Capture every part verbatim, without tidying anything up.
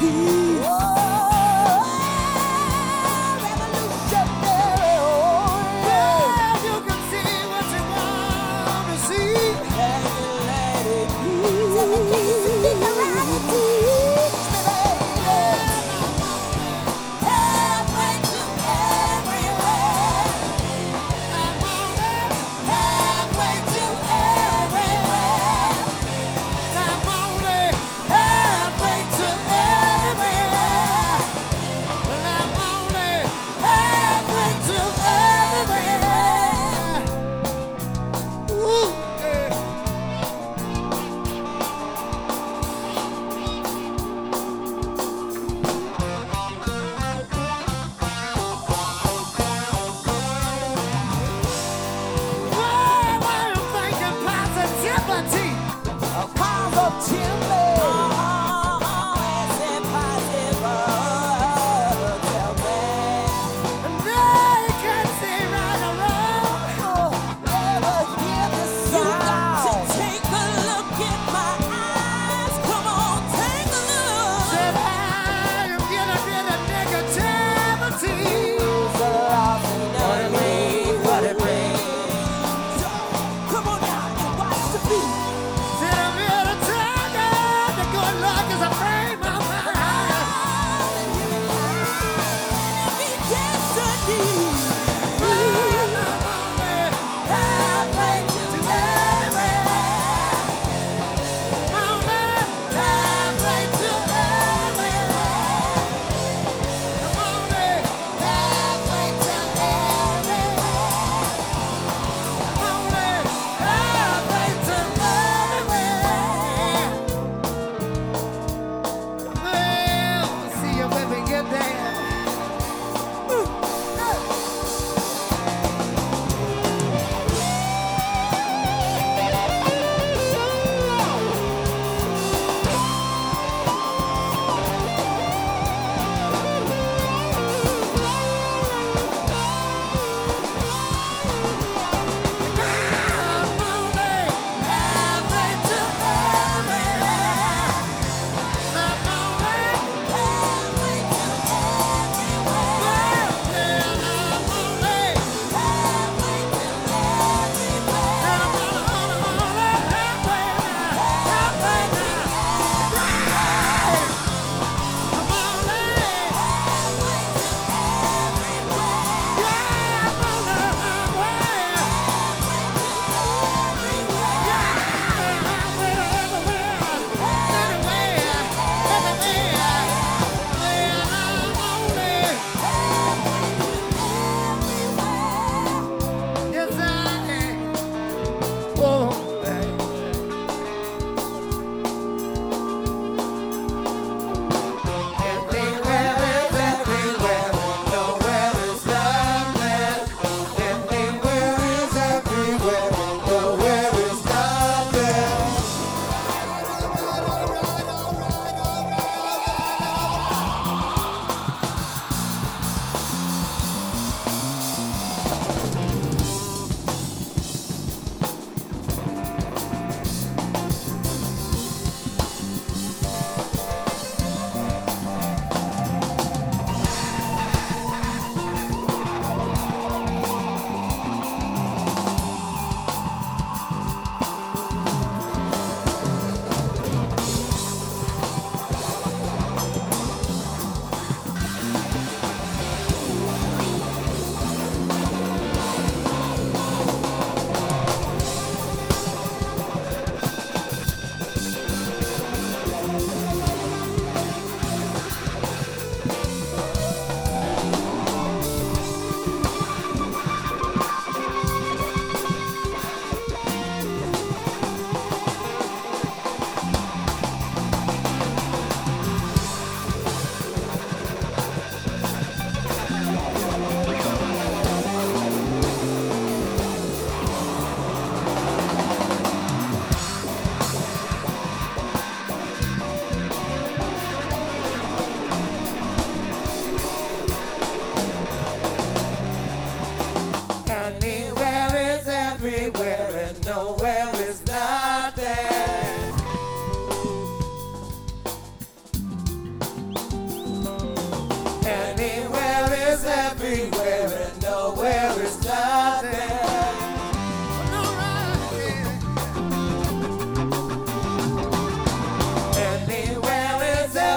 peace. Oh, revolutionary. Oh, Well, you can see what you want to see. and let it be. So the keys to liberality. Halfway to everywhere. Halfway to everywhere. I'm only Halfway to everywhere.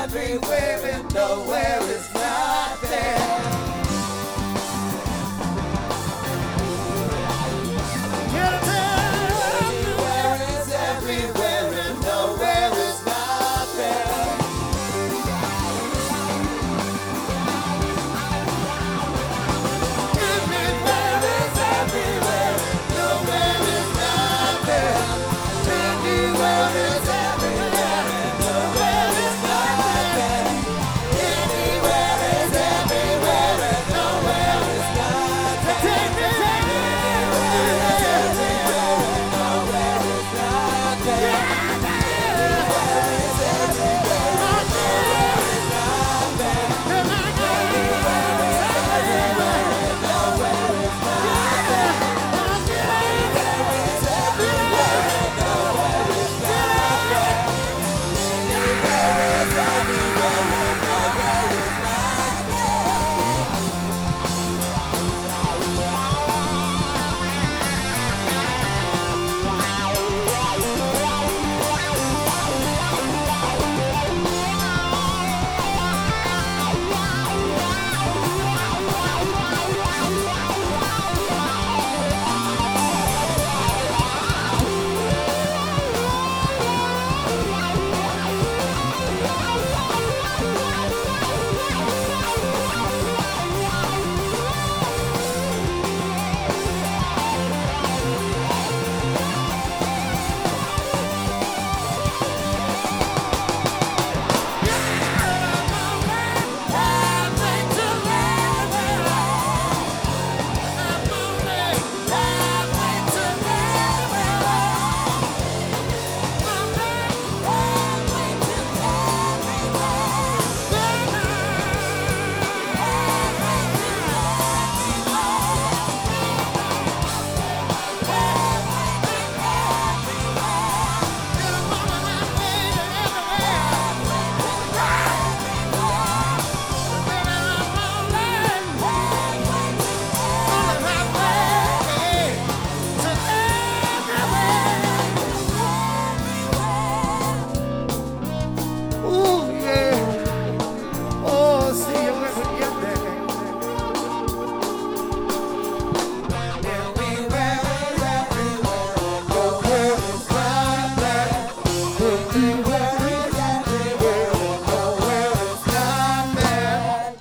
everywhere and nowhere is not there. Anywhere is everywhere and nowhere is not there. Everywhere is everywhere, nowhere is not there. Anywhere is everywhere, nowhere is not there. Anywhere is everywhere, and nowhere is not there. Anywhere is everywhere, and nowhere is not there. Anywhere is everywhere, and nowhere is not there. Anywhere is everywhere, and nowhere is not there. Anywhere is everywhere, and nowhere is not there. Anywhere is everywhere, and nowhere is Ooh, yeah. Oh, see you when we get there. Everywhere is everywhere, nowhere is not there. Everywhere is everywhere, nowhere is not there.